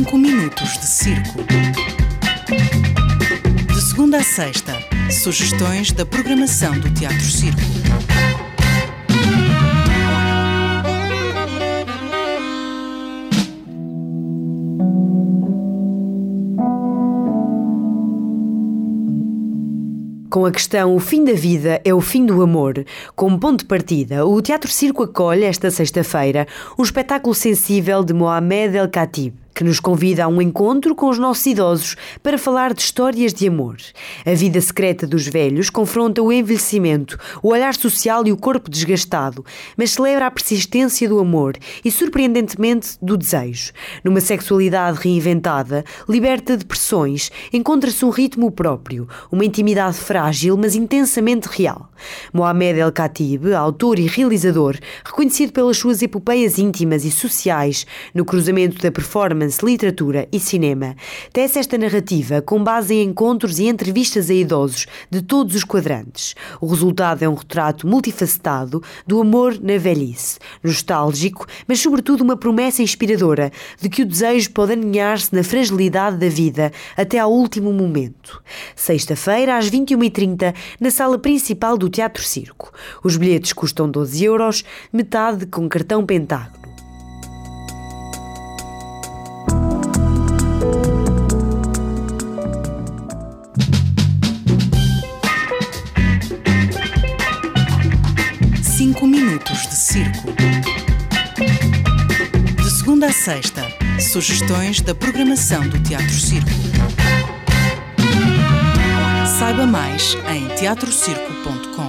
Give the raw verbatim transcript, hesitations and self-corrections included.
Cinco minutos de circo. De segunda a sexta, sugestões da programação do Teatro Circo. Com a questão "O fim da vida é o fim do amor" como ponto de partida, o Teatro Circo acolhe esta sexta-feira um espetáculo sensível de Mohamed El Khatib, que nos convida a um encontro com os nossos idosos para falar de histórias de amor. A vida secreta dos velhos confronta o envelhecimento, o olhar social e o corpo desgastado, mas celebra a persistência do amor e, surpreendentemente, do desejo. Numa sexualidade reinventada, liberta de pressões, encontra-se um ritmo próprio, uma intimidade frágil, mas intensamente real. Mohamed El Khatib, autor e realizador, reconhecido pelas suas epopeias íntimas e sociais no cruzamento da performance, literatura e cinema, tece esta narrativa com base em encontros e entrevistas a idosos de todos os quadrantes. O resultado é um retrato multifacetado do amor na velhice, nostálgico, mas sobretudo uma promessa inspiradora de que o desejo pode aninhar-se na fragilidade da vida até ao último momento. Sexta-feira, às vinte e uma e trinta, na sala principal do Teatro Circo. Os bilhetes custam doze euros, metade com cartão Pentágono. Cinco minutos de circo. De segunda a sexta, sugestões da programação do Teatro Circo. Saiba mais em teatro circo ponto com.